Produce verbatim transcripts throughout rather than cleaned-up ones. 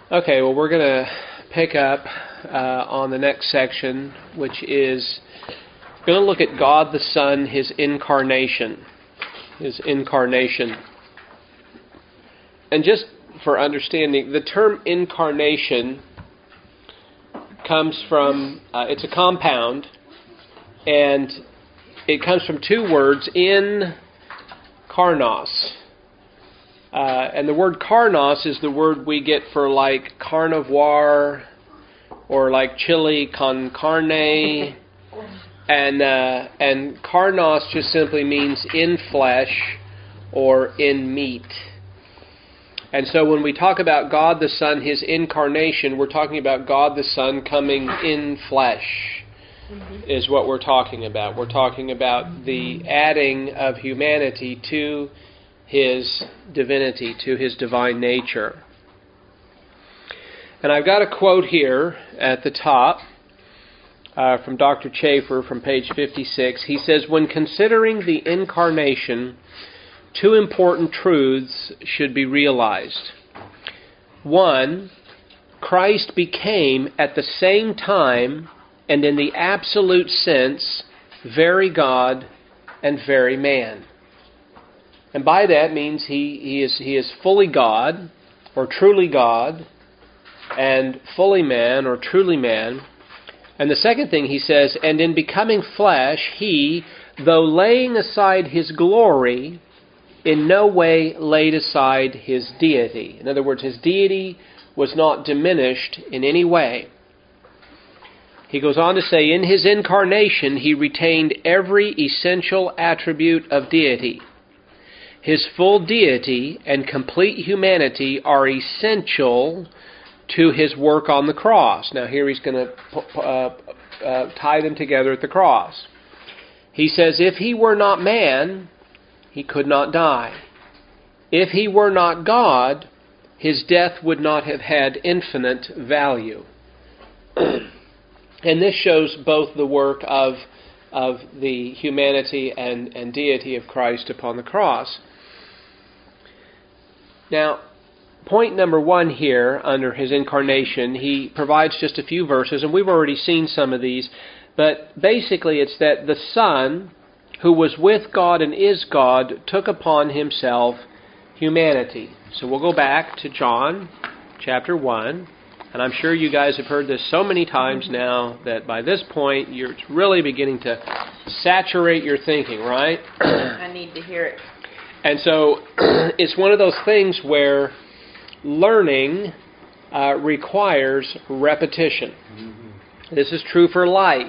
Okay, well, we're going to pick up uh, on the next section, which is going to look at God the Son, His incarnation. His incarnation. And just for understanding, the term incarnation comes from, uh, it's a compound, and it comes from two words, in carnos. Uh, and the word carnos is the word we get for like carnivore or like chili con carne. And uh, and carnos just simply means in flesh or in meat. And so when we talk about God the Son, His incarnation, we're talking about God the Son coming in flesh, mm-hmm. is what we're talking about. We're talking about the adding of humanity to His divinity, to His divine nature. And I've got a quote here at the top uh, from Doctor Chafer from page fifty-six. He says, "When considering the incarnation, two important truths should be realized. One, Christ became at the same time and in the absolute sense very God and very man." And by that means he, he is he is fully God, or truly God, and fully man, or truly man. And the second thing he says, "And in becoming flesh, he, though laying aside his glory, in no way laid aside his deity." In other words, his deity was not diminished in any way. He goes on to say, "In his incarnation, he retained every essential attribute of deity. His full deity and complete humanity are essential to his work on the cross." Now here he's going to uh, uh, tie them together at the cross. He says, "If he were not man, he could not die. If he were not God, his death would not have had infinite value." And this shows both the work of, of the humanity and, and deity of Christ upon the cross. Now, point number one here, under his incarnation, he provides just a few verses, and we've already seen some of these, but basically it's that the Son, who was with God and is God, took upon himself humanity. So we'll go back to John chapter one, and I'm sure you guys have heard this so many times now that by this point you're really beginning to saturate your thinking, right? I need to hear it. And so it's one of those things where learning uh, requires repetition. Mm-hmm. This is true for life.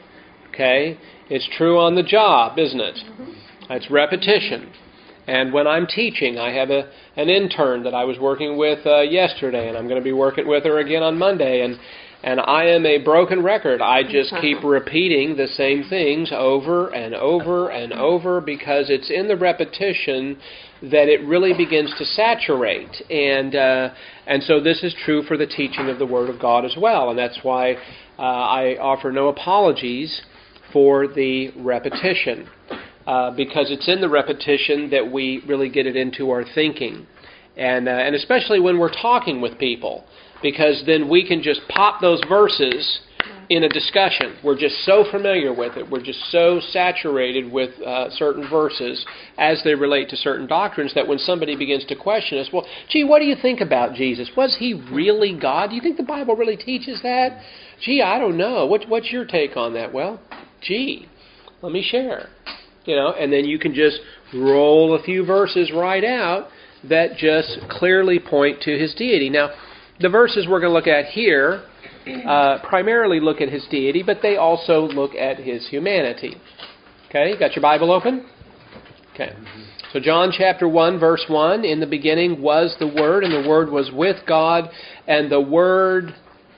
Okay? It's true on the job, isn't it? Mm-hmm. It's repetition. And when I'm teaching, I have a an intern that I was working with uh, yesterday, and I'm going to be working with her again on Monday, and and I am a broken record. I just keep repeating the same things over and over and over because it's in the repetition that it really begins to saturate. And uh, and so this is true for the teaching of the Word of God as well. And that's why uh, I offer no apologies for the repetition. Uh, because it's in the repetition that we really get it into our thinking. And, uh, and especially when we're talking with people. Because then we can just pop those verses in a discussion. We're just so familiar with it. We're just so saturated with uh, certain verses as they relate to certain doctrines that when somebody begins to question us, well, gee, what do you think about Jesus? Was he really God? Do you think the Bible really teaches that? Gee, I don't know. What, what's your take on that? Well, gee, let me share. You know, and then you can just roll a few verses right out that just clearly point to his deity. Now, the verses we're going to look at here uh, primarily look at his deity, but they also look at his humanity. Okay, got your Bible open? Okay. So John chapter one, verse one, "In the beginning was the Word, and the Word was with God, and the Word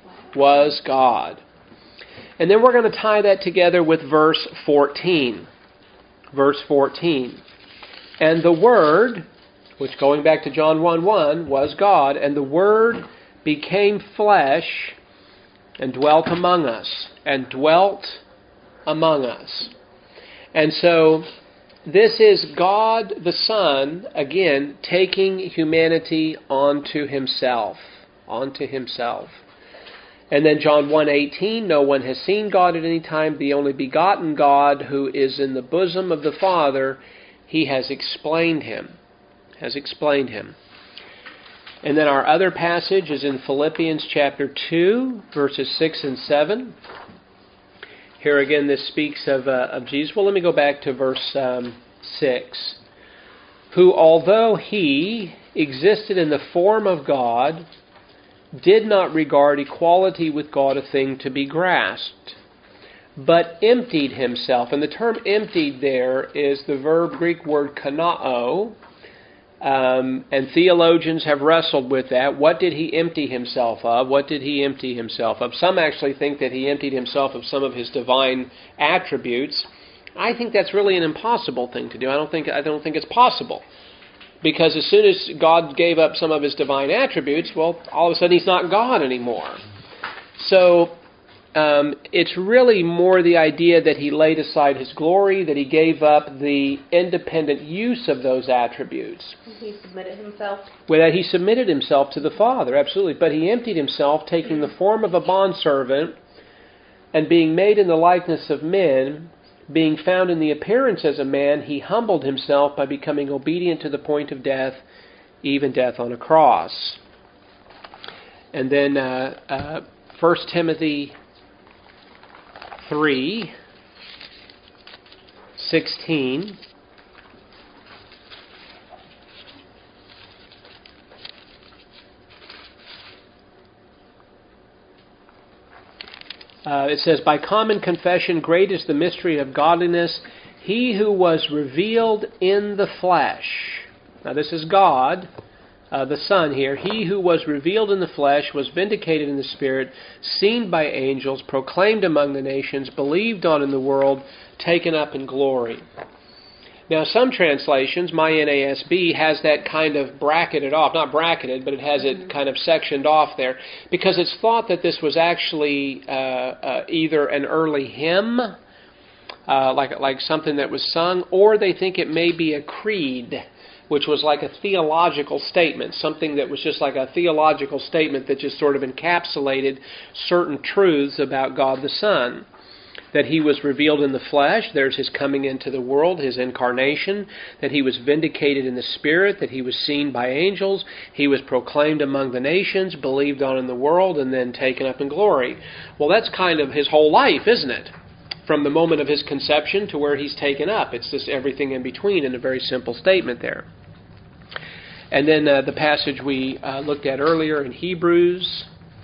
was God." And then we're going to tie that together with verse fourteen. Verse fourteen. "And the Word," which going back to John one one, "was God, and the Word became flesh and dwelt among us." And dwelt among us. And so this is God the Son, again, taking humanity onto himself. onto himself. And then John one eighteen, no one has seen God at any time. The only begotten God who is in the bosom of the Father, he has explained him. Has explained him. And then our other passage is in Philippians chapter two, verses six and seven. Here again, this speaks of, uh, of Jesus. Well, let me go back to verse um, six. Who, although he existed in the form of God, did not regard equality with God a thing to be grasped, but emptied himself. And the term emptied there is the verb Greek word kanao, um, and theologians have wrestled with that. What did he empty himself of? What did he empty himself of? Some actually think that he emptied himself of some of his divine attributes. I think that's really an impossible thing to do. I don't think I don't think it's possible. Because as soon as God gave up some of his divine attributes, well, all of a sudden he's not God anymore. So um, it's really more the idea that he laid aside his glory, that he gave up the independent use of those attributes. He submitted himself? Well, that he submitted himself to the Father, absolutely. But he emptied himself, taking the form of a bondservant, and being made in the likeness of men. Being found in the appearance as a man, he humbled himself by becoming obedient to the point of death, even death on a cross. And then uh, uh, First Timothy three sixteen. Uh, it says, by common confession, great is the mystery of godliness. He who was revealed in the flesh. Now this is God, uh, the Son here. He who was revealed in the flesh was vindicated in the Spirit, seen by angels, proclaimed among the nations, believed on in the world, taken up in glory. Now some translations, my N A S B, has that kind of bracketed off. Not bracketed, but it has it kind of sectioned off there. Because it's thought that this was actually uh, uh, either an early hymn, uh, like, like something that was sung, or they think it may be a creed, which was like a theological statement. Something that was just like a theological statement that just sort of encapsulated certain truths about God the Son. That he was revealed in the flesh, there's his coming into the world, his incarnation, that he was vindicated in the Spirit, that he was seen by angels, he was proclaimed among the nations, believed on in the world, and then taken up in glory. Well, that's kind of his whole life, isn't it? From the moment of his conception to where he's taken up. It's just everything in between in a very simple statement there. And then uh, the passage we uh, looked at earlier in Hebrews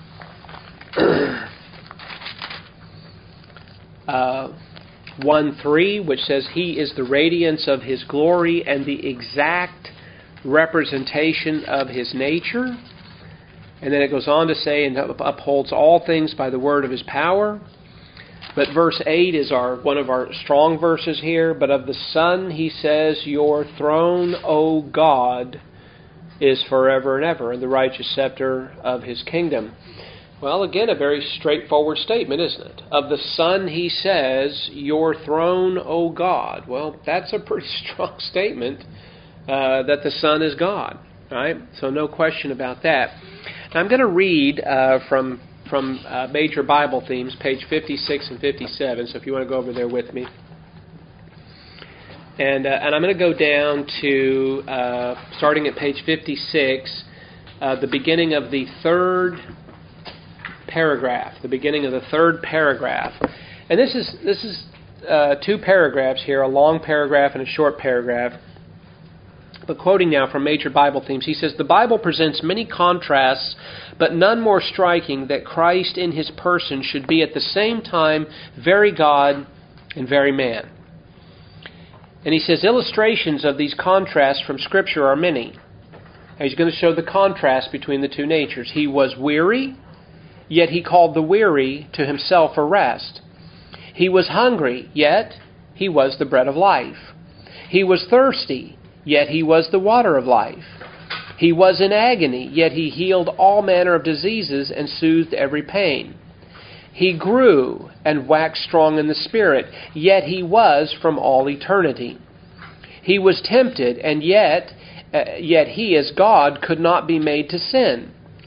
Uh, one three, which says, he is the radiance of his glory and the exact representation of his nature. And then it goes on to say, and upholds all things by the word of his power. But verse eight is our one of our strong verses here. But of the Son, he says, your throne, O God, is forever and ever, and the righteous scepter of his kingdom. Well, again, a very straightforward statement, isn't it? Of the Son, he says, your throne, O God. Well, that's a pretty strong statement uh, that the Son is God, right? So no question about that. Now, I'm going to read uh, from from uh, Major Bible Themes, page fifty-six and fifty-seven, so if you want to go over there with me. And, uh, and I'm going to go down to, uh, starting at page fifty-six, uh, the beginning of the third paragraph, the beginning of the third paragraph. And this is this is uh, two paragraphs here, a long paragraph and a short paragraph. But quoting now from Major Bible Themes, he says, the Bible presents many contrasts, but none more striking that Christ in his person should be at the same time very God and very man. And he says, illustrations of these contrasts from Scripture are many. And he's going to show the contrast between the two natures. He was weary, yet he called the weary to himself for rest. He was hungry, yet he was the bread of life. He was thirsty, yet he was the water of life. He was in agony, yet he healed all manner of diseases and soothed every pain. He grew and waxed strong in the Spirit, yet he was from all eternity. He was tempted, and yet, uh, yet he as God could not be made to sin.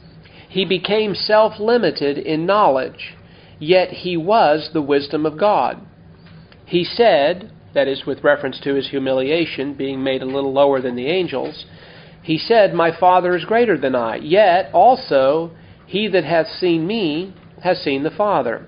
He became self-limited in knowledge, yet he was the wisdom of God. He said, that is with reference to his humiliation, being made a little lower than the angels, he said, My Father is greater than I, yet also he that hath seen me has seen the Father.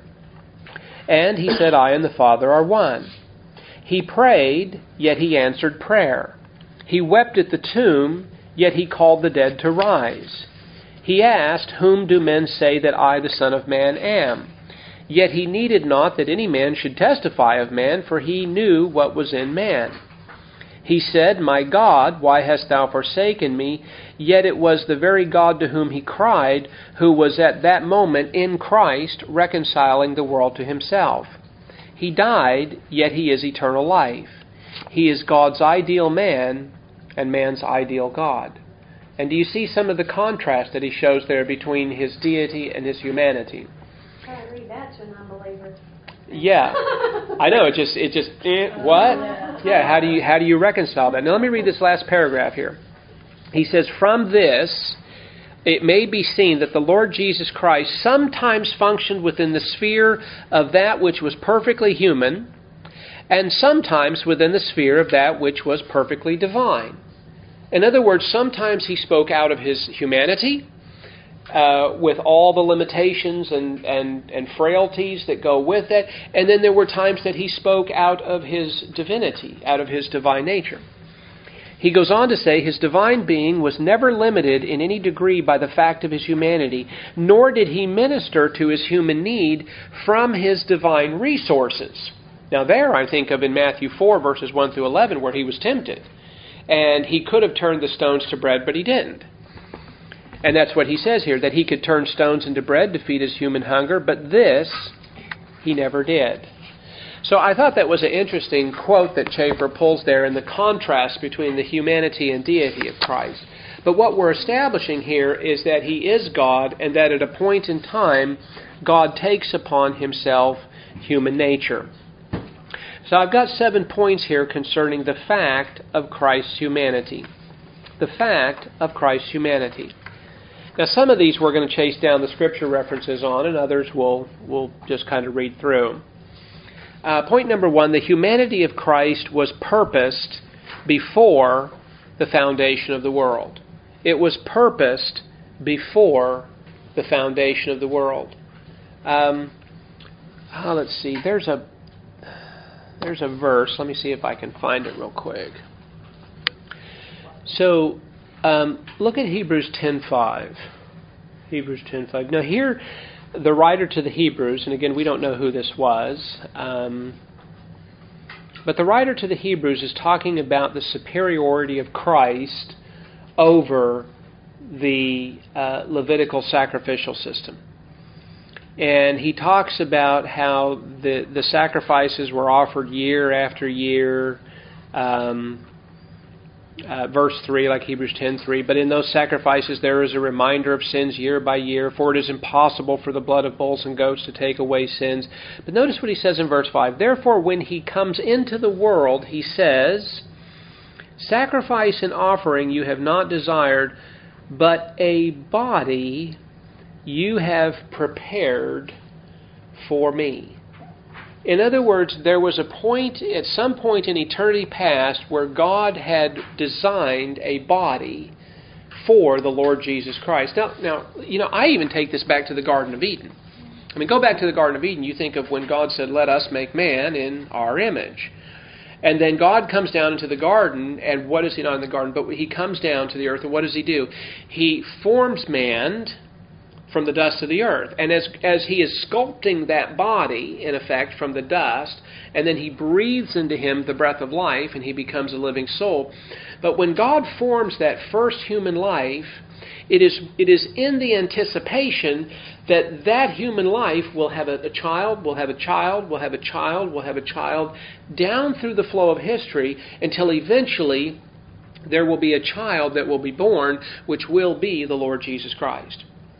And he said, I and the Father are one. He prayed, yet he answered prayer. He wept at the tomb, yet he called the dead to rise. He asked, Whom do men say that I, the Son of Man, am? Yet he needed not that any man should testify of man, for he knew what was in man. He said, My God, why hast thou forsaken me? Yet it was the very God to whom he cried, who was at that moment in Christ reconciling the world to himself. He died, yet he is eternal life. He is God's ideal man and man's ideal God. And do you see some of the contrast that he shows there between his deity and his humanity? Try to read that to an unbeliever. Yeah, I know. It just, it just, eh, what? Yeah. How do you, how do you reconcile that? Now let me read this last paragraph here. He says, "From this, it may be seen that the Lord Jesus Christ sometimes functioned within the sphere of that which was perfectly human, and sometimes within the sphere of that which was perfectly divine." In other words, sometimes he spoke out of his humanity, Uh, with all the limitations and, and, and frailties that go with it. And then there were times that he spoke out of his divinity, out of his divine nature. He goes on to say, his divine being was never limited in any degree by the fact of his humanity, nor did he minister to his human need from his divine resources. Now there I think of in Matthew four, verses one through eleven, where he was tempted. And he could have turned the stones to bread, but he didn't. And that's what he says here, that he could turn stones into bread to feed his human hunger, but this he never did. So I thought that was an interesting quote that Chafer pulls there in the contrast between the humanity and deity of Christ. But what we're establishing here is that he is God, and that at a point in time, God takes upon himself human nature. So I've got seven points here concerning the fact of Christ's humanity. The fact of Christ's humanity. Now, some of these we're going to chase down the scripture references on, and others we'll, we'll just kind of read through. Uh, point number one, the humanity of Christ was purposed before the foundation of the world. It was purposed before the foundation of the world. Um, oh, let's see, there's a, there's a verse. Let me see if I can find it real quick. So, Um, look at Hebrews ten five. Hebrews ten five. Now here, the writer to the Hebrews, and again we don't know who this was, um, but the writer to the Hebrews is talking about the superiority of Christ over the uh, Levitical sacrificial system. And he talks about how the, the sacrifices were offered year after year, um, Uh, verse three, like Hebrews ten three, but in those sacrifices there is a reminder of sins year by year, for it is impossible for the blood of bulls and goats to take away sins. But notice what he says in verse five. Therefore, when he comes into the world, he says, Sacrifice and offering you have not desired, but a body you have prepared for me. In other words, there was a point, at some point in eternity past, where God had designed a body for the Lord Jesus Christ. Now, now, you know, I even take this back to the Garden of Eden. I mean, go back to the Garden of Eden, you think of when God said, let us make man in our image. And then God comes down into the garden, and what is he not in the garden? But he comes down to the earth, and what does he do? He forms man from the dust of the earth. And as as he is sculpting that body, in effect, from the dust, and then he breathes into him the breath of life, and he becomes a living soul. But when God forms that first human life, it is it is in the anticipation that that human life will have a, a child, will have a child, will have a child, will have a child, down through the flow of history, until eventually there will be a child that will be born, which will be the Lord Jesus Christ.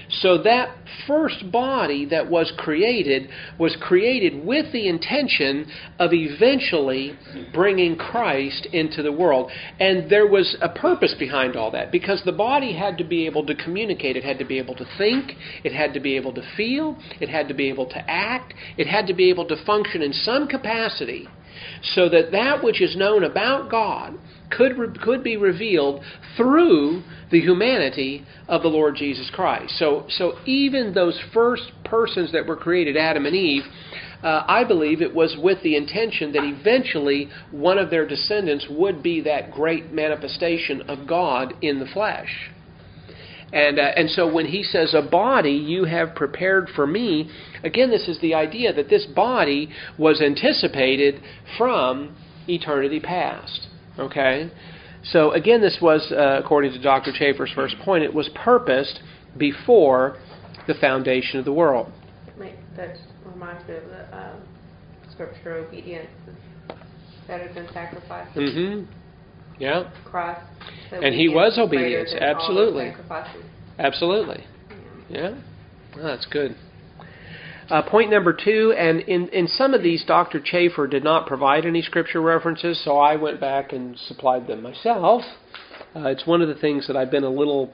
So that first body that was created was created with the intention of eventually bringing Christ into the world. And there was a purpose behind all that, because the body had to be able to communicate. It had to be able to think. It had to be able to feel. It had to be able to act. It had to be able to function in some capacity so that that which is known about God could re- could be revealed through the humanity of the Lord Jesus Christ. So, so even those first persons that were created, Adam and Eve, uh, I believe it was with the intention that eventually one of their descendants would be that great manifestation of God in the flesh. And uh, and so when he says, a body you have prepared for me, again, this is the idea that this body was anticipated from eternity past. Okay? So again, this was, uh, according to Doctor Chafer's first point, it was purposed before the foundation of the world. That reminds me of the um, scripture, obedience is better than sacrifice. Mm-hmm. Yeah. Christ. And he was obedience, absolutely. Absolutely. Yeah. Yeah. Well, that's good. Uh, point number two, and in, in some of these, Doctor Chafer did not provide any scripture references, so I went back and supplied them myself. Uh, it's one of the things that I've been a little,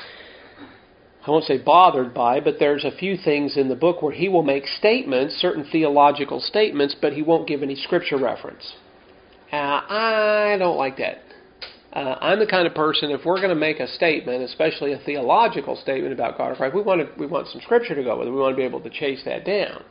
I won't say bothered by, but there's a few things in the book where he will make statements, certain theological statements, but he won't give any scripture reference. Uh, I don't like that. Uh, I'm the kind of person, if we're going to make a statement, especially a theological statement about God or Christ, we want to, we want some scripture to go with it. We want to be able to chase that down.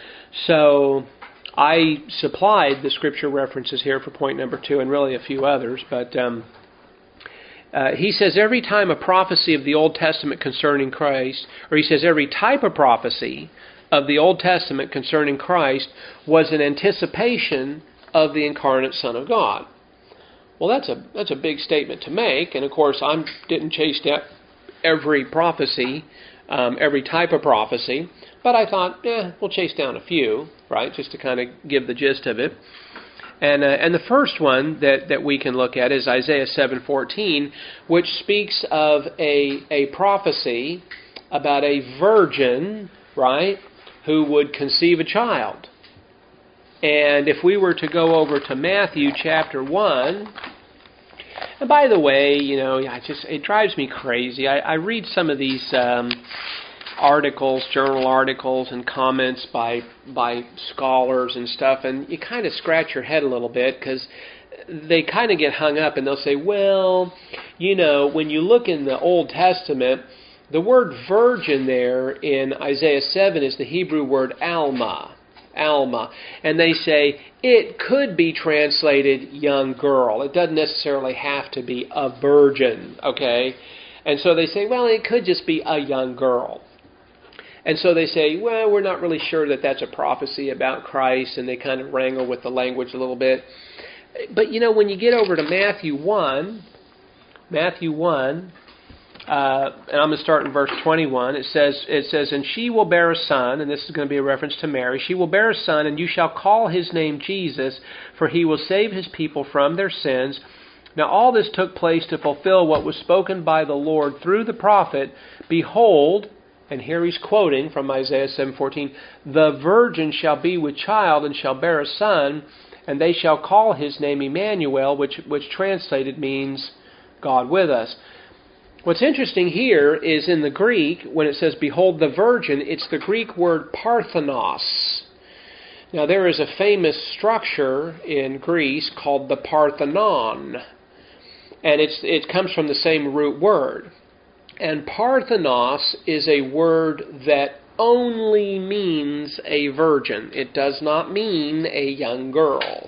So I supplied the scripture references here for point number two, and really a few others. But um, uh, he says every time a prophecy of the Old Testament concerning Christ, or he says every type of prophecy of the Old Testament concerning Christ was an anticipation of the incarnate Son of God. Well, that's a that's a big statement to make, and of course I didn't chase down every prophecy, um, every type of prophecy, but I thought, eh, we'll chase down a few, right, just to kind of give the gist of it. And uh, and the first one that, that we can look at is Isaiah seven fourteen, which speaks of a a prophecy about a virgin, right, who would conceive a child. And if we were to go over to Matthew chapter one, and by the way, you know, I just it drives me crazy. I, I read some of these um, articles, journal articles, and comments by by scholars and stuff, and you kind of scratch your head a little bit because they kind of get hung up, and they'll say, well, you know, when you look in the Old Testament, the word virgin there in Isaiah seven is the Hebrew word alma. Alma. And they say it could be translated young girl. It doesn't necessarily have to be a virgin, okay? And so they say, well, it could just be a young girl. And so they say, well, we're not really sure that that's a prophecy about Christ, and they kind of wrangle with the language a little bit. But, you know, when you get over to Matthew one, Matthew one, Uh, and I'm going to start in verse twenty-one. It says, it says, and she will bear a son, and this is going to be a reference to Mary. She will bear a son, and you shall call his name Jesus, for he will save his people from their sins. Now all this took place to fulfill what was spoken by the Lord through the prophet. Behold, and here he's quoting from Isaiah seven fourteen, the virgin shall be with child, and shall bear a son, and they shall call his name Emmanuel, which, which translated means God with us. What's interesting here is in the Greek, when it says, behold the virgin, it's the Greek word parthenos. Now there is a famous structure in Greece called the Parthenon, and it's, it comes from the same root word. And parthenos is a word that only means a virgin. It does not mean a young girl.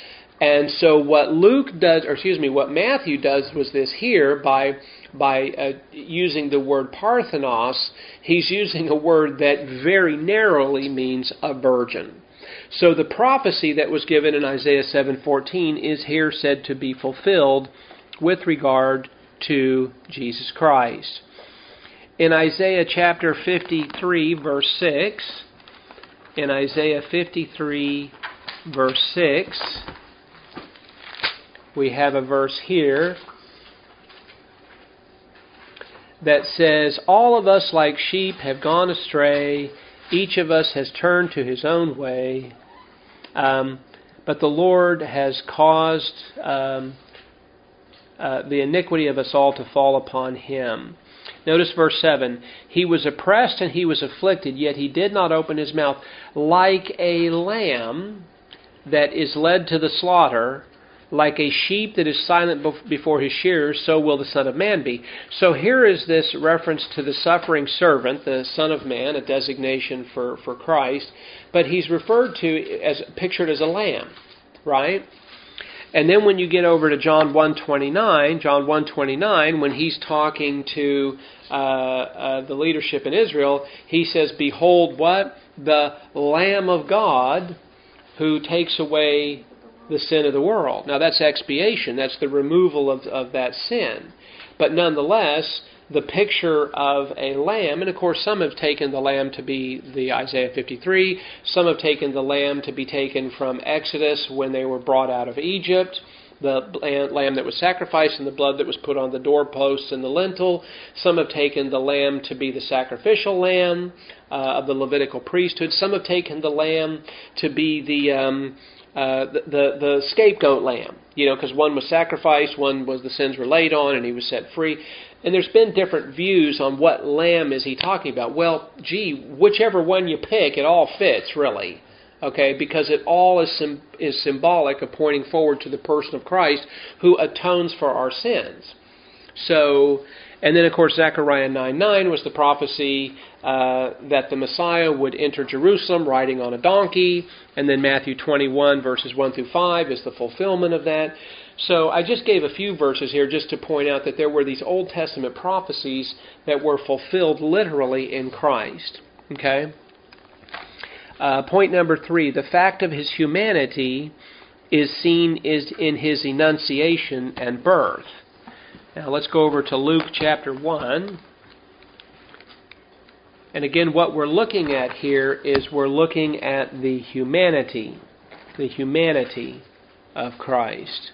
And so what Luke does, or excuse me, what Matthew does was this here, by by uh, using the word parthenos, he's using a word that very narrowly means a virgin. So the prophecy that was given in Isaiah seven fourteen is here said to be fulfilled with regard to Jesus Christ. In Isaiah chapter fifty-three, verse six, in Isaiah fifty-three, verse six, we have a verse here that says, all of us like sheep have gone astray, each of us has turned to his own way, um, but the Lord has caused um, uh, the iniquity of us all to fall upon him. Notice verse seven. He was oppressed and he was afflicted, yet he did not open his mouth. Like a lamb that is led to the slaughter, like a sheep that is silent before his shearers, so will the Son of Man be. So here is this reference to the suffering servant, the Son of Man, a designation for, for Christ, but he's referred to as pictured as a lamb, right? And then when you get over to John one twenty-nine, John one twenty-nine, when he's talking to uh, uh, the leadership in Israel, he says, "Behold, what? The Lamb of God who takes away the sin of the world." Now that's expiation. That's the removal of, of that sin. But nonetheless, the picture of a lamb, and of course some have taken the lamb to be the Isaiah fifty-three, some have taken the lamb to be taken from Exodus when they were brought out of Egypt, the lamb that was sacrificed and the blood that was put on the doorposts and the lintel. Some have taken the lamb to be the sacrificial lamb uh, of the Levitical priesthood. Some have taken the lamb to be the um, uh, the, the the scapegoat lamb, you know, because one was sacrificed, one was the sins were laid on, and he was set free. And there's been different views on what lamb is he talking about. Well, gee, whichever one you pick, it all fits, really. Okay, because it all is sim- is symbolic of pointing forward to the person of Christ who atones for our sins. So, and then of course Zechariah nine nine was the prophecy uh, that the Messiah would enter Jerusalem riding on a donkey, and then Matthew twenty-one verses one through five is the fulfillment of that. So I just gave a few verses here just to point out that there were these Old Testament prophecies that were fulfilled literally in Christ. Okay? Uh, point number three, the fact of his humanity is seen is in his enunciation and birth. Now let's go over to Luke chapter one. And again, what we're looking at here is we're looking at the humanity, the humanity of Christ.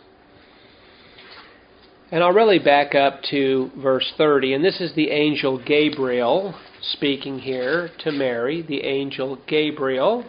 And I'll really back up to verse thirty, and this is the angel Gabriel speaking here to Mary, the angel Gabriel,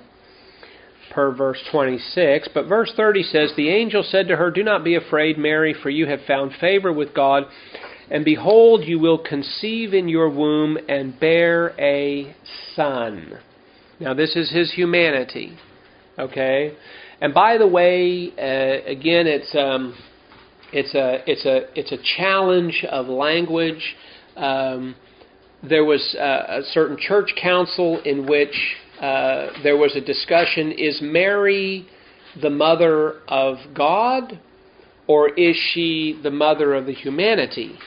per verse twenty-six. But verse thirty says, "The angel said to her, 'Do not be afraid, Mary, for you have found favor with God, and behold, you will conceive in your womb and bear a son.'" Now this is his humanity, okay? And by the way, uh, again, it's... Um, It's a it's a it's a challenge of language. Um, there was a, a certain church council in which uh, there was a discussion: is Mary the mother of God, or is she the mother of the humanity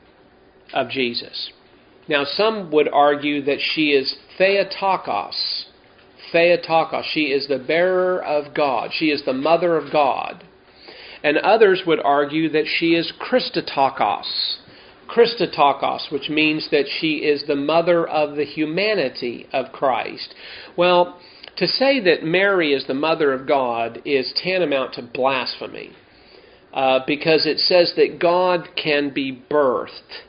of Jesus? Now, some would argue that she is Theotokos. Theotokos. She is the bearer of God. She is the mother of God. And others would argue that she is Christotokos. Christotokos, which means that she is the mother of the humanity of Christ. Well, to say that Mary is the mother of God is tantamount to blasphemy, uh, because it says that God can be birthed.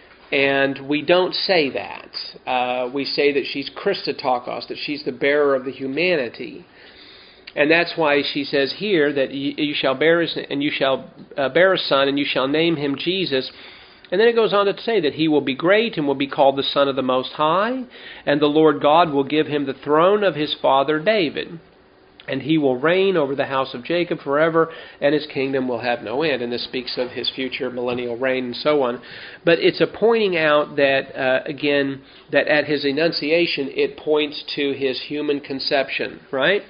And we don't say that. Uh, we say that she's Christotokos, that she's the bearer of the humanity. And that's why she says here that you, you shall bear his, and you shall uh, bear a son, and you shall name him Jesus. And then it goes on to say that he will be great and will be called the Son of the Most High, and the Lord God will give him the throne of his father David, and he will reign over the house of Jacob forever, and his kingdom will have no end. And this speaks of his future millennial reign and so on. But it's a pointing out that, uh, again, that at his enunciation it points to his human conception, right?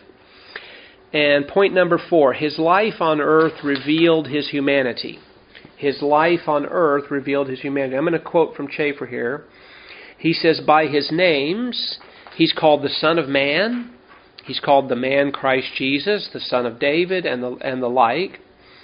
And point number four, his life on earth revealed his humanity. His life on earth revealed his humanity. I'm going to quote from Chafer here. He says, by his names, he's called the Son of Man. He's called the man Christ Jesus, the Son of David, and the, and the like.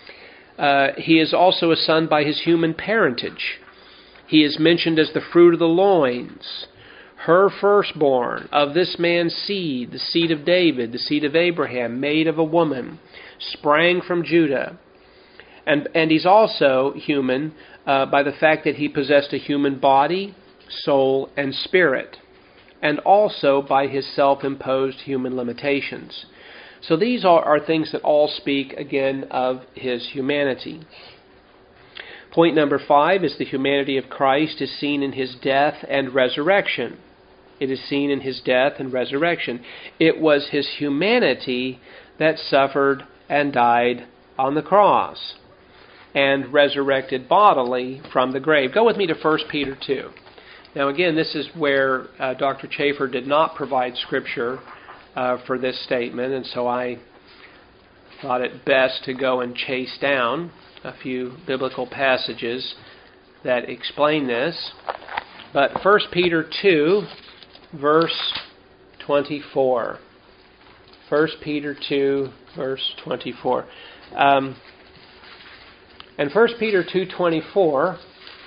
Uh, he is also a son by his human parentage. He is mentioned as the fruit of the loins, her firstborn, of this man's seed, the seed of David, the seed of Abraham, made of a woman, sprang from Judah. And and he's also human, uh, by the fact that he possessed a human body, soul, and spirit, and also by his self-imposed human limitations. So these are, are things that all speak, again, of his humanity. Point number five is the humanity of Christ is seen in his death and resurrection. It is seen in his death and resurrection. It was his humanity that suffered and died on the cross and resurrected bodily from the grave. Go with me to First Peter two. Now again, this is where uh, Doctor Chafer did not provide scripture uh, for this statement, and so I thought it best to go and chase down a few biblical passages that explain this. But First Peter two, verse twenty-four. First Peter two, verse twenty-four. Um, and First Peter two twenty-four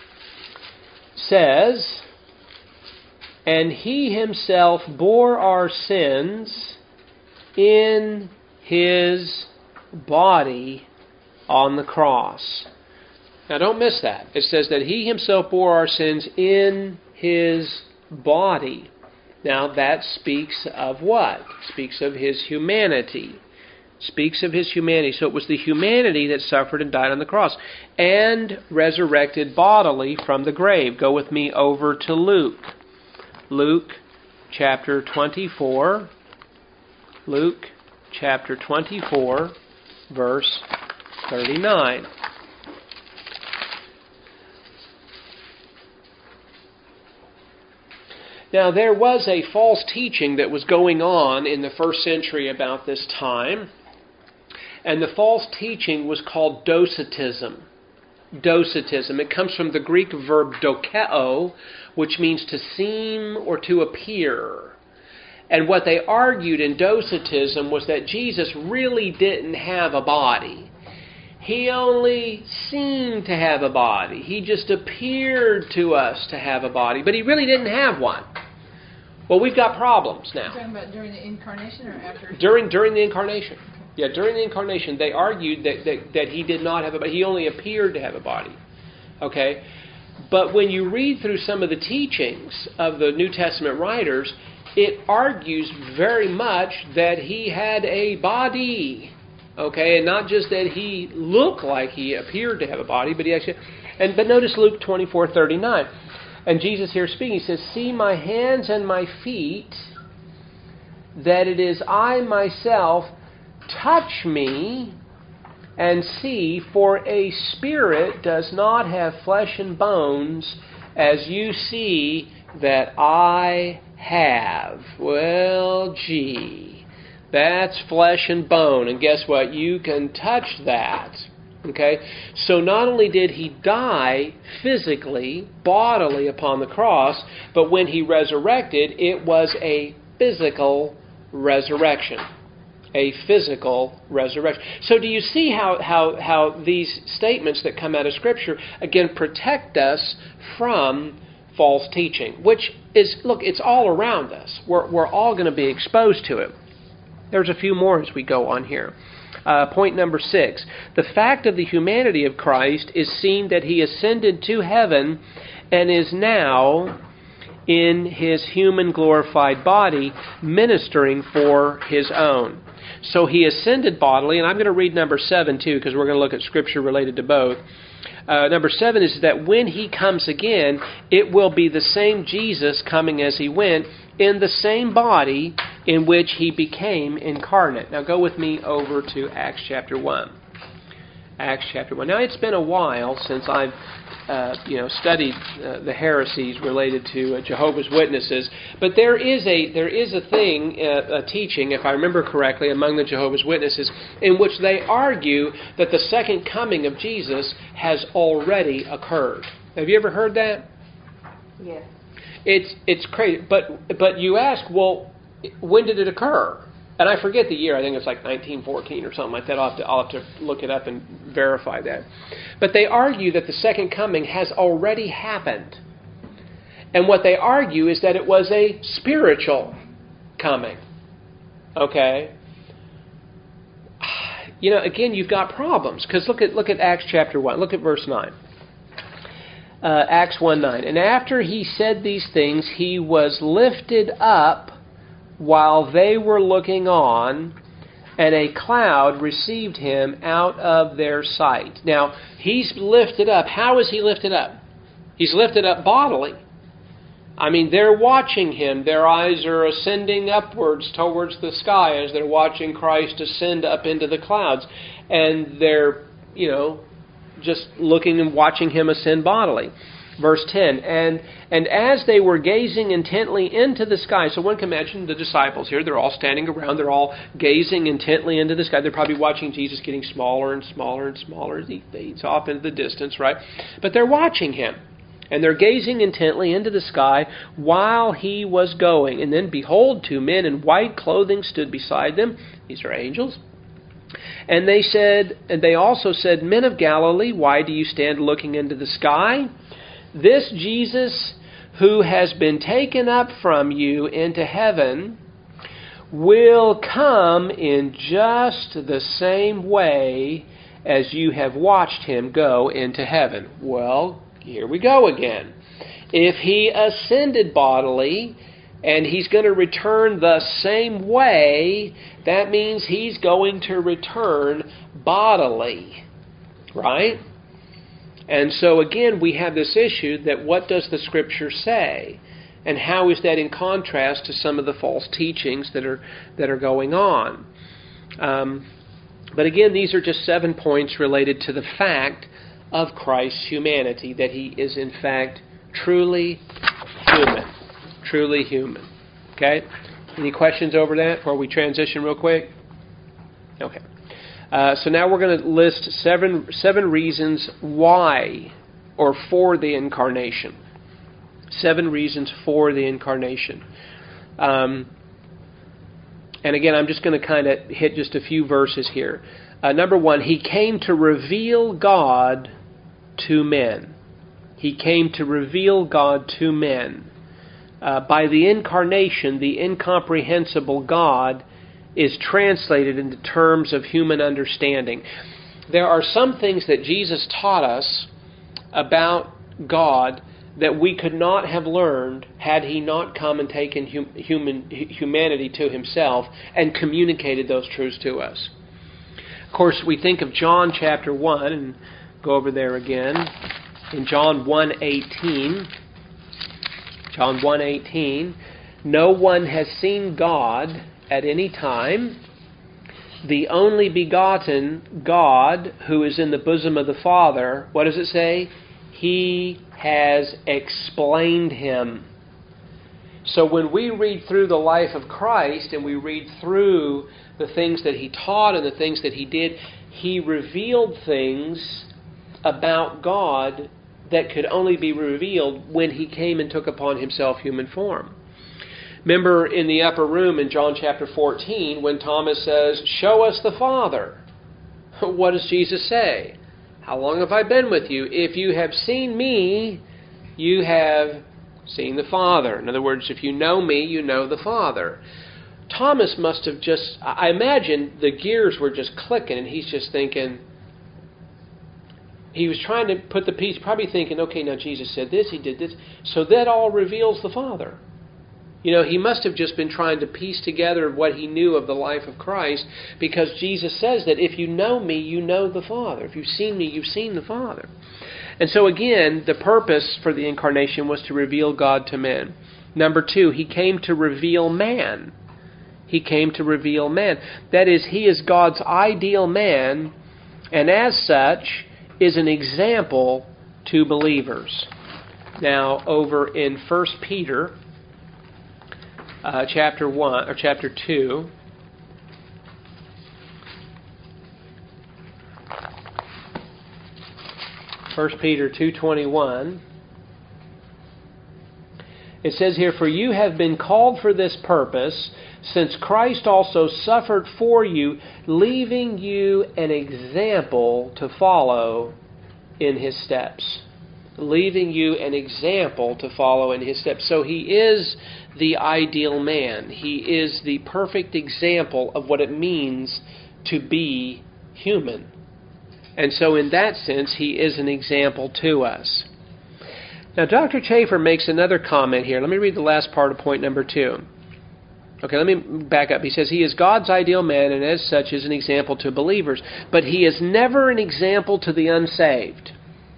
says, "And he himself bore our sins in his body on the cross." Now don't miss that. It says that he himself bore our sins in his body. Now that speaks of what? Speaks of his humanity. Speaks of his humanity. So it was the humanity that suffered and died on the cross and resurrected bodily from the grave. Go with me over to Luke. Luke chapter twenty-four. Luke chapter twenty-four, verse thirty-nine. Now, there was a false teaching that was going on in the first century about this time, and the false teaching was called Docetism. Docetism. It comes from the Greek verb dokeo, which means to seem or to appear. And what they argued in Docetism was that Jesus really didn't have a body. He only seemed to have a body. He just appeared to us to have a body, but he really didn't have one. Well, we've got problems now. You're talking about during the incarnation or after? During during the incarnation. Yeah, during the incarnation, they argued that, that, that he did not have a body. He only appeared to have a body. Okay? But when you read through some of the teachings of the New Testament writers, it argues very much that he had a body. Okay, and not just that he looked like he appeared to have a body, but he actually... And but notice Luke twenty-four thirty-nine. And Jesus here speaking, he says, "See my hands and my feet, that it is I myself. Touch me and see, for a spirit does not have flesh and bones, as you see that I have." Well, gee, that's flesh and bone. And guess what? You can touch that. Okay? So not only did he die physically, bodily upon the cross, but when he resurrected, it was a physical resurrection. A physical resurrection. So do you see how, how, how these statements that come out of Scripture, again, protect us from false teaching? Which is, look, it's all around us. We're, we're all going to be exposed to it. There's a few more as we go on here. Uh, point number six. The fact of the humanity of Christ is seen that he ascended to heaven and is now in his human glorified body ministering for his own. So he ascended bodily, and I'm going to read number seven too, because we're going to look at scripture related to both. Uh, number seven is that when he comes again, it will be the same Jesus coming as he went in the same body in which he became incarnate. Now go with me over to Acts chapter one. Acts chapter one. Now it's been a while since I've uh, you know studied uh, the heresies related to uh, Jehovah's Witnesses, but there is a there is a thing, uh, a teaching, if I remember correctly, among the Jehovah's Witnesses in which they argue that the second coming of Jesus has already occurred. Have you ever heard that? Yes. It's it's crazy, but but you ask, well, when did it occur? And I forget the year. I think it's like nineteen fourteen or something like that. I'll have to, I'll have to look it up and verify that. But they argue that the second coming has already happened. And what they argue is that it was a spiritual coming. Okay? You know, again, you've got problems. Because look at look at Acts chapter one. Look at verse nine. uh, Acts one nine. And after he said these things, he was lifted up while they were looking on, and a cloud received him out of their sight. Now, he's lifted up. How is he lifted up? He's lifted up bodily. I mean, they're watching him. Their eyes are ascending upwards towards the sky as they're watching Christ ascend up into the clouds. And they're, you know, just looking and watching him ascend bodily. Verse ten, and and as they were gazing intently into the sky, so one can imagine the disciples here, they're all standing around, they're all gazing intently into the sky. They're probably watching Jesus getting smaller and smaller and smaller as he fades off into the distance, right? But they're watching him. And they're gazing intently into the sky while he was going. And then, behold, two men in white clothing stood beside them. These are angels. And they said, and they also said, Men of Galilee, why do you stand looking into the sky? This Jesus, who has been taken up from you into heaven, will come in just the same way as you have watched him go into heaven. Well, here we go again. If he ascended bodily and he's going to return the same way, that means he's going to return bodily. Right? And so again, we have this issue that what does the Scripture say? And how is that in contrast to some of the false teachings that are that are going on? Um, but again, these are just seven points related to the fact of Christ's humanity, that he is in fact truly human. Truly human. Okay? Any questions over that before we transition real quick? Okay. Uh, so now we're going to list seven seven reasons why or for the incarnation. Seven reasons for the incarnation. Um, and again, I'm just going to kind of hit just a few verses here. Uh, number one, he came to reveal God to men. He came to reveal God to men. Uh, by the incarnation, the incomprehensible God is translated into terms of human understanding. There are some things that Jesus taught us about God that we could not have learned had he not come and taken hum, human humanity to himself and communicated those truths to us. Of course, we think of John chapter one, and go over there again. In John one eighteen, John one eighteen, no one has seen God at any time. The only begotten God who is in the bosom of the Father, what does it say? He has explained him. So when we read through the life of Christ and we read through the things that he taught and the things that he did, he revealed things about God that could only be revealed when he came and took upon himself human form. Remember in the upper room in John chapter fourteen when Thomas says, "Show us the Father." What does Jesus say? How long have I been with you? If you have seen me, you have seen the Father. In other words, if you know me, you know the Father. Thomas must have just, I imagine the gears were just clicking and he's just thinking, he was trying to put the piece, probably thinking, okay, now Jesus said this, he did this, so that all reveals the Father. You know, he must have just been trying to piece together what he knew of the life of Christ, because Jesus says that if you know me, you know the Father. If you've seen me, you've seen the Father. And so again, the purpose for the incarnation was to reveal God to men. Number two, he came to reveal man. He came to reveal man. That is, he is God's ideal man, and as such, is an example to believers. Now, over in First Peter, uh, chapter one or chapter two, First Peter two twenty-one. It says here, "For you have been called for this purpose, since Christ also suffered for you, leaving you an example to follow in his steps." Leaving you an example to follow in his steps. So he is the ideal man. He is the perfect example of what it means to be human. And so in that sense, he is an example to us. Now, Doctor Chafer makes another comment here. Let me read the last part of point number two. Okay, let me back up. He says, he is God's ideal man, and as such is an example to believers. But he is never an example to the unsaved.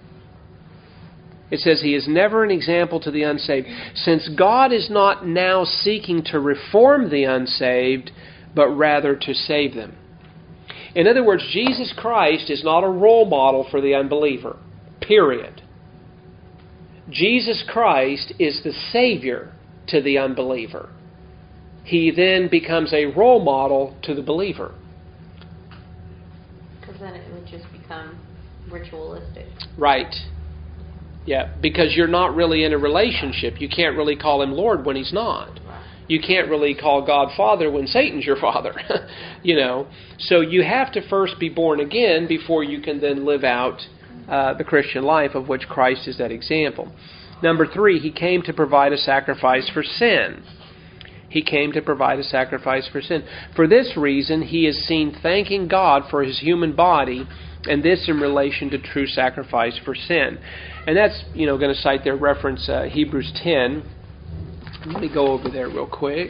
It says he is never an example to the unsaved, since God is not now seeking to reform the unsaved, but rather to save them. In other words, Jesus Christ is not a role model for the unbeliever. Period. Jesus Christ is the Savior to the unbeliever. He then becomes a role model to the believer. Because then it would just become ritualistic. Right. Yeah, because you're not really in a relationship. You can't really call him Lord when he's not. You can't really call God Father when Satan's your father. You know, so you have to first be born again before you can then live out uh, the Christian life of which Christ is that example. Number three, he came to provide a sacrifice for sin. He came to provide a sacrifice for sin. For this reason, he is seen thanking God for his human body, and this in relation to true sacrifice for sin. And that's, you know, going to cite their reference, uh, Hebrews ten. Let me go over there real quick.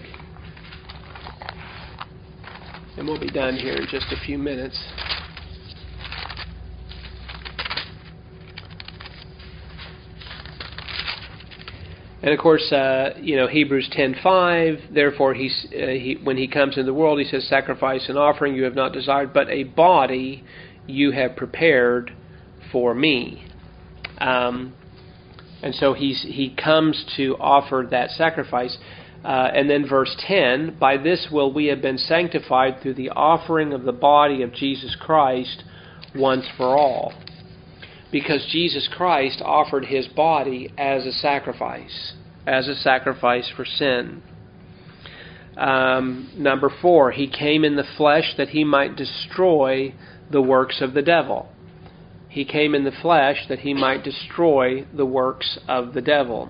And we'll be done here in just a few minutes. And of course, uh, you know, Hebrews ten five, therefore, he's, uh, he, when he comes into the world, he says, sacrifice and offering you have not desired, but a body you have prepared for me. Um, and so he's, he comes to offer that sacrifice. Uh, and then verse ten, by this will we have been sanctified through the offering of the body of Jesus Christ once for all. Because Jesus Christ offered his body as a sacrifice, as a sacrifice for sin. Um, number four, he came in the flesh that he might destroy the works of the devil. He came in the flesh that he might destroy the works of the devil.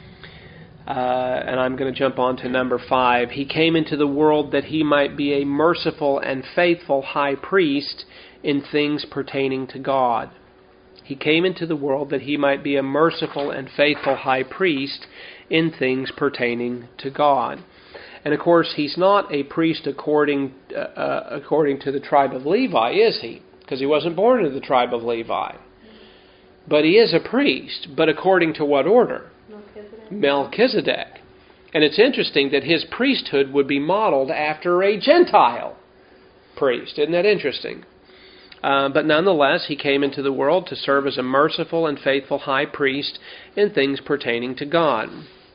Uh, and I'm going to jump on to number five. He came into the world that he might be a merciful and faithful high priest in things pertaining to God. He came into the world that he might be a merciful and faithful high priest in things pertaining to God. And of course, he's not a priest according uh, uh, according to the tribe of Levi, is he? Because he wasn't born into the tribe of Levi. But he is a priest. But according to what order? Melchizedek. Melchizedek. And it's interesting that his priesthood would be modeled after a Gentile priest. Isn't that interesting? Uh, but nonetheless, he came into the world to serve as a merciful and faithful high priest in things pertaining to God.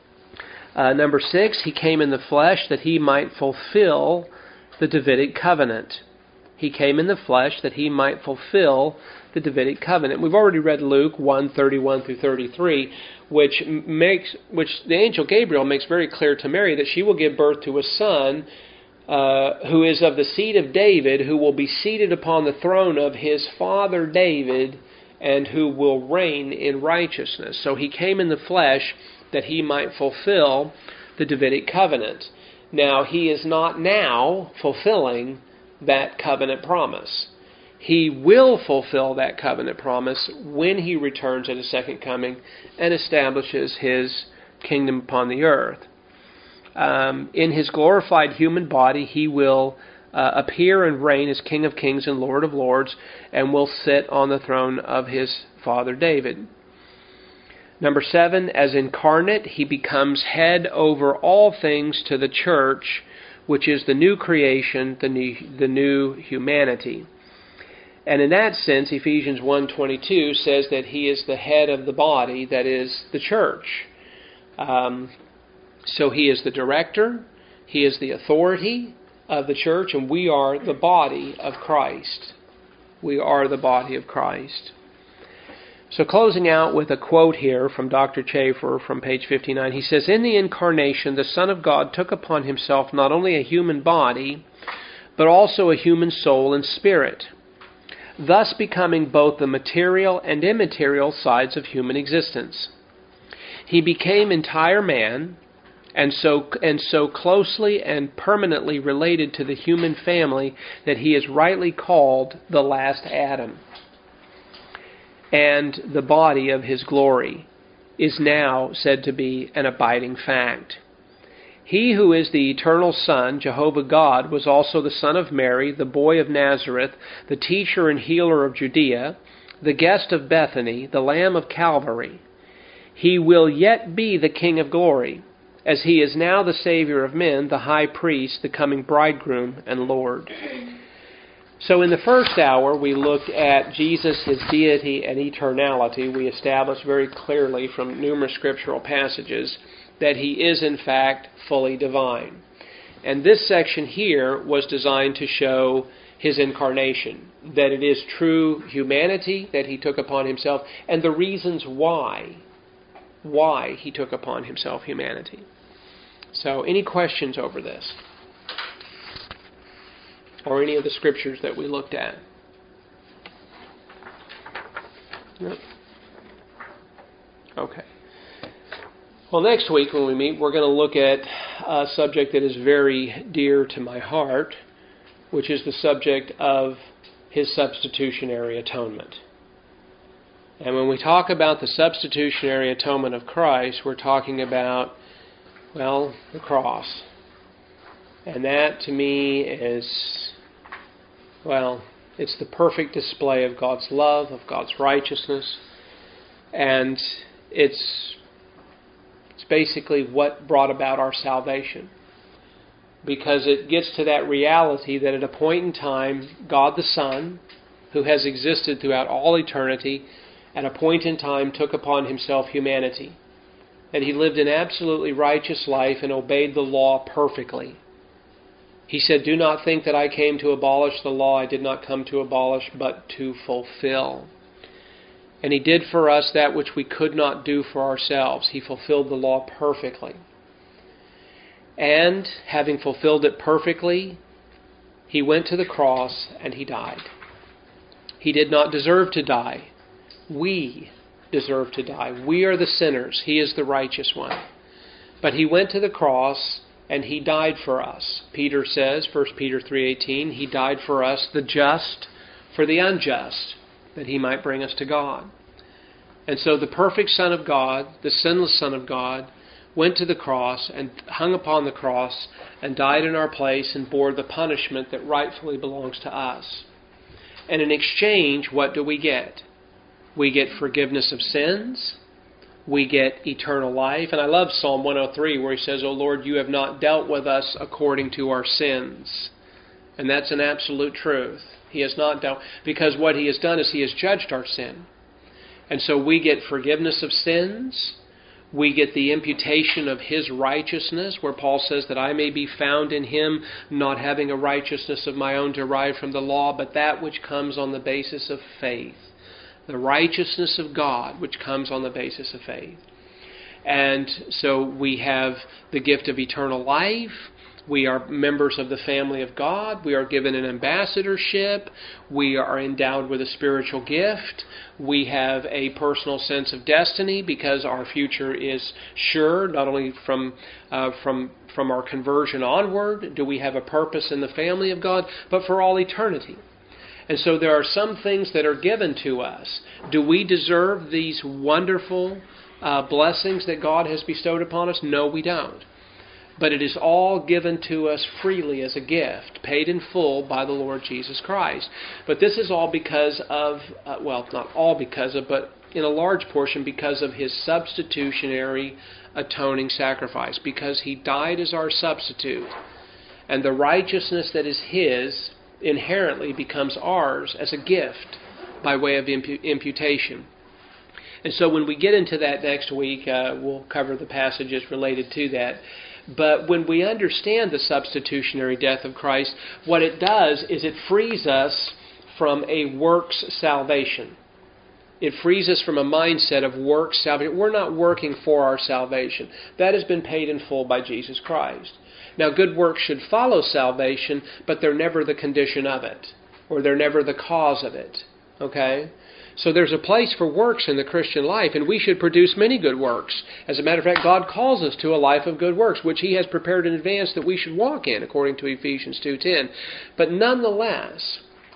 Uh, number six, he came in the flesh that he might fulfill the Davidic covenant. He came in the flesh that he might fulfill the Davidic covenant. We've already read Luke one thirty-one through thirty-three, which makes which the angel Gabriel makes very clear to Mary that she will give birth to a son Uh, who is of the seed of David, who will be seated upon the throne of his father David, and who will reign in righteousness. So he came in the flesh that he might fulfill the Davidic covenant. Now, he is not now fulfilling that covenant promise. He will fulfill that covenant promise when he returns at his second coming and establishes his kingdom upon the earth. Um, in his glorified human body, he will uh, appear and reign as King of Kings and Lord of Lords, and will sit on the throne of his father David. Number seven, as incarnate, he becomes head over all things to the church, which is the new creation, the new, the new humanity. And in that sense, Ephesians one twenty-two says that he is the head of the body, that is, the church. Um, So he is the director, he is the authority of the church, and we are the body of Christ. We are the body of Christ. So closing out with a quote here from Doctor Chafer from page fifty-nine, he says, in the incarnation, the Son of God took upon himself not only a human body, but also a human soul and spirit, thus becoming both the material and immaterial sides of human existence. He became entire man, and so and so closely and permanently related to the human family that he is rightly called the last Adam, and the body of his glory. is now said to be an abiding fact. He who is the eternal Son, Jehovah God, was also the Son of Mary, the boy of Nazareth, the teacher and healer of Judea, the guest of Bethany, the Lamb of Calvary. He will yet be the King of glory, as he is now the Savior of men, the high priest, the coming bridegroom and Lord. So in the first hour, we looked at Jesus, his deity and eternality. We established very clearly from numerous scriptural passages that he is in fact fully divine. And this section here was designed to show his incarnation, that it is true humanity that he took upon himself, and the reasons why, why he took upon himself humanity. So any questions over this? Or any of the scriptures that we looked at? No? Okay. Well, next week when we meet, we're going to look at a subject that is very dear to my heart, which is the subject of his substitutionary atonement. And when we talk about the substitutionary atonement of Christ, we're talking about, well, the cross. And that, to me, is, well, it's the perfect display of God's love, of God's righteousness. And it's, it's basically what brought about our salvation. Because it gets to that reality that at a point in time, God the Son, who has existed throughout all eternity, at a point in time took upon himself humanity. That he lived an absolutely righteous life and obeyed the law perfectly. He said, "Do not think that I came to abolish the law. I did not come to abolish, but to fulfill." And he did for us that which we could not do for ourselves. He fulfilled the law perfectly. And having fulfilled it perfectly, he went to the cross and he died. He did not deserve to die. We deserve to die. We are the sinners. He is the righteous one. But he went to the cross and he died for us. Peter says, First Peter three eighteen, he died for us, the just for the unjust, that he might bring us to God. And so the perfect Son of God, the sinless Son of God, went to the cross and hung upon the cross and died in our place and bore the punishment that rightfully belongs to us. And in exchange, what do we get? We get forgiveness of sins. We get eternal life. And I love Psalm one oh three where he says, "O Lord, you have not dealt with us according to our sins." And that's an absolute truth. He has not dealt, because what he has done is he has judged our sin. And so we get forgiveness of sins. We get the imputation of his righteousness, where Paul says that I may be found in him, not having a righteousness of my own derived from the law, but that which comes on the basis of faith. The righteousness of God, which comes on the basis of faith. And so we have the gift of eternal life. We are members of the family of God. We are given an ambassadorship. We are endowed with a spiritual gift. We have a personal sense of destiny because our future is sure, not only from uh, from from our conversion onward do we have a purpose in the family of God, but for all eternity. And so there are some things that are given to us. Do we deserve these wonderful uh, blessings that God has bestowed upon us? No, we don't. But it is all given to us freely as a gift, paid in full by the Lord Jesus Christ. But this is all because of, uh, well, not all because of, but in a large portion because of his substitutionary atoning sacrifice. Because he died as our substitute. And the righteousness that is his inherently becomes ours as a gift by way of impu- imputation. And so when we get into that next week, uh, we'll cover the passages related to that. But when we understand the substitutionary death of Christ, what it does is it frees us from a works salvation. It frees us from a mindset of works salvation. We're not working for our salvation. That has been paid in full by Jesus Christ. Now, good works should follow salvation, but they're never the condition of it, or they're never the cause of it. Okay? So there's a place for works in the Christian life, and we should produce many good works. As a matter of fact, God calls us to a life of good works, which he has prepared in advance that we should walk in, according to Ephesians two ten. But nonetheless,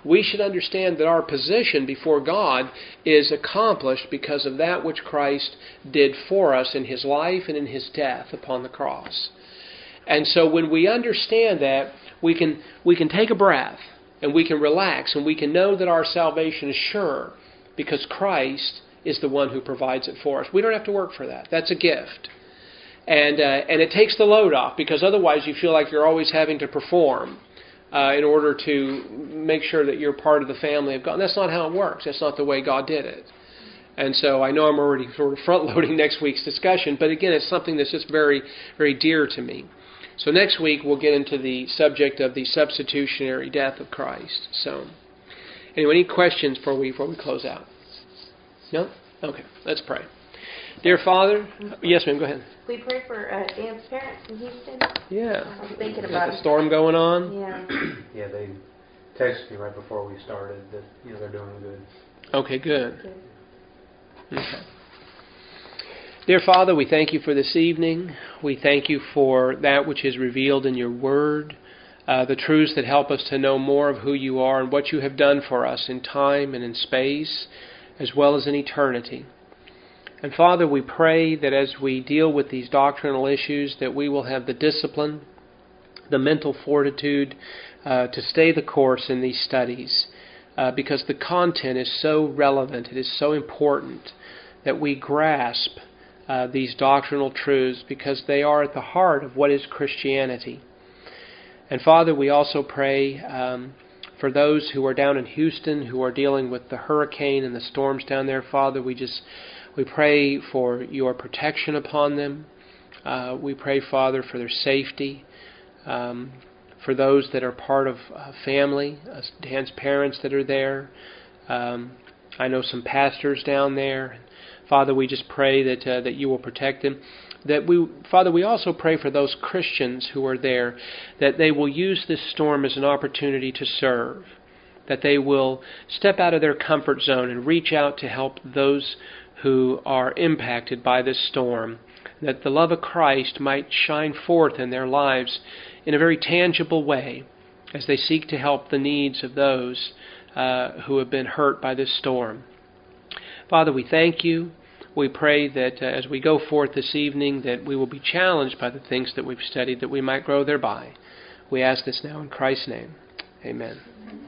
we should understand that our position before God is accomplished because of that which Christ did for us in His life and in His death upon the cross. And so when we understand that, we can we can take a breath and we can relax and we can know that our salvation is sure because Christ is the one who provides it for us. We don't have to work for that. That's a gift. And uh, and it takes the load off because otherwise you feel like you're always having to perform uh, in order to make sure that you're part of the family of God. And that's not how it works. That's not the way God did it. And so I know I'm already sort of front-loading next week's discussion, but again, it's something that's just very, very dear to me. So next week we'll get into the subject of the substitutionary death of Christ. So, anyway, any questions before we before we close out? No? Okay, let's pray. Dear Father, yes, ma'am, go ahead. We pray for uh, Dan's parents in Houston. Yeah. I was thinking Got about the storm going on. Yeah. Yeah, they texted me right before we started that you know they're doing good. Okay, good. Good. Okay. Dear Father, we thank you for this evening. We thank you for that which is revealed in your word, uh, the truths that help us to know more of who you are and what you have done for us in time and in space, as well as in eternity. And Father, we pray that as we deal with these doctrinal issues, that we will have the discipline, the mental fortitude uh, to stay the course in these studies, uh, because the content is so relevant, it is so important that we grasp uh, these doctrinal truths because they are at the heart of what is Christianity. And Father, we also pray um, for those who are down in Houston who are dealing with the hurricane and the storms down there. Father, we just we pray for your protection upon them. Uh, we pray, Father, for their safety. Um, for those that are part of uh, family, uh, Dan's parents that are there. Um, I know some pastors down there. Father, we just pray that uh, that you will protect them. That we, Father, we also pray for those Christians who are there, that they will use this storm as an opportunity to serve, that they will step out of their comfort zone and reach out to help those who are impacted by this storm, that the love of Christ might shine forth in their lives in a very tangible way as they seek to help the needs of those uh, who have been hurt by this storm. Father, we thank you. We pray that uh, as we go forth this evening, that we will be challenged by the things that we've studied, that we might grow thereby. We ask this now in Christ's name. Amen.